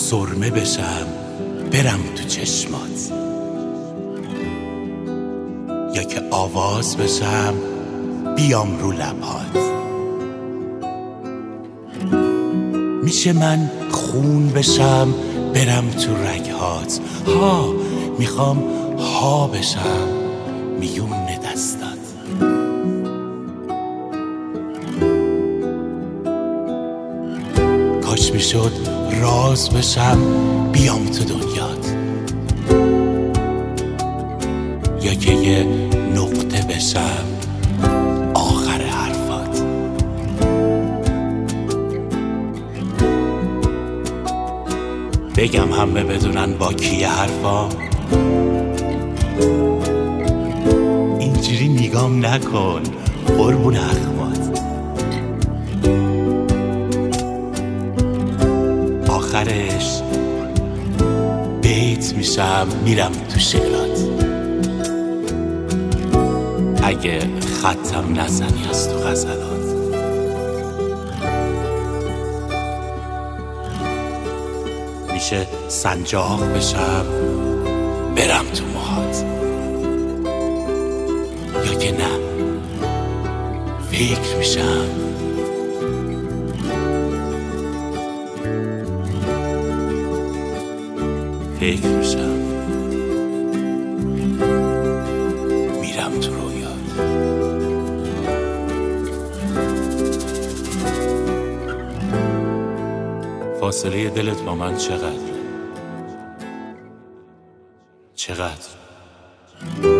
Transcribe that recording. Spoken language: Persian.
سرمه بشم برم تو چشمات، یا که آواز بشم بیام رو لبات. میشه من خون بشم برم تو رگهات، ها میخوام ها بشم میون دستات. کاش میشد راز بشم بیام تو دنیات، یا که یه نقطه بشم آخر حرفات. بگم همه بدونن با کیه حرفام، اینجوری نگام نکن قربون اخمات. آخرش بیت میشم میرم تو شعرات، اگه خطم نزنی از تو غزلات. میشه سنجاق بشم برم تو موهات، یا که نه فکر میشم میرم تو رویات. فاصله دلت با من چقدر؟